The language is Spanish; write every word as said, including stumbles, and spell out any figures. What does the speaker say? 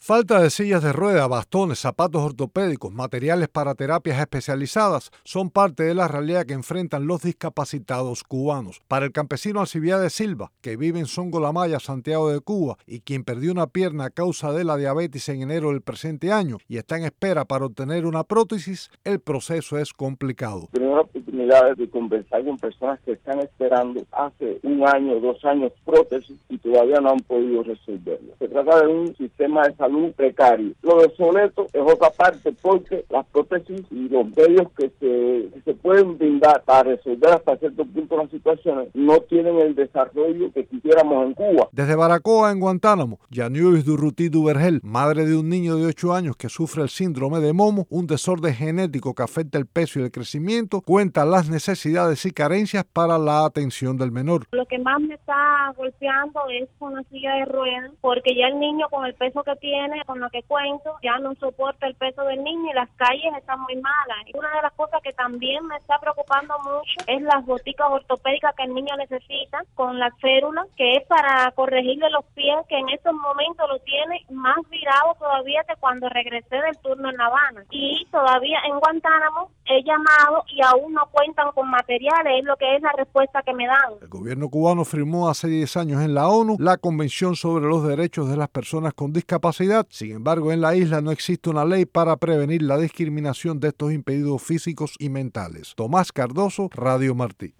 Falta de sillas de rueda, bastones, zapatos ortopédicos, materiales para terapias especializadas son parte de la realidad que enfrentan los discapacitados cubanos. Para el campesino Alcibiades Silva, que vive en Songolamaya, Santiago de Cuba, y quien perdió una pierna a causa de la diabetes en enero del presente año y está en espera para obtener una prótesis, el proceso es complicado. Tenemos oportunidades de conversar con personas que están esperando hace un año, dos años prótesis y todavía no han podido resolverlo. Se trata de un sistema de salud precario. Lo obsoleto es otra parte porque las prótesis y los medios que se, que se pueden brindar para resolver hasta cierto punto las situaciones no tienen el desarrollo que quisiéramos en Cuba. Desde Baracoa, en Guantánamo, Yaniuis Durruti Duvergel, madre de un niño de ocho años que sufre el síndrome de Momo, un desorden genético que afecta el peso y el crecimiento, cuenta las necesidades y carencias para la atención del menor. Lo que más me está golpeando es con la silla de ruedas, porque ya el niño con el peso que tiene, con lo que cuento, ya no soporta el peso del niño y las calles están muy malas. Una de las cosas que también me está preocupando mucho es las boticas ortopédicas que el niño necesita con la férula, que es para corregirle los pies, que en estos momentos lo tiene más virado todavía que cuando regresé del turno en La Habana. Y todavía en Guantánamo he llamado y aún no cuentan con materiales, es lo que es la respuesta que me dan. El gobierno cubano firmó hace diez años en la ONU la Convención sobre los Derechos de las Personas con Discapacidad. Sin embargo, en la isla no existe una ley para prevenir la discriminación de estos impedidos físicos y mentales. Tomás Cardoso, Radio Martí.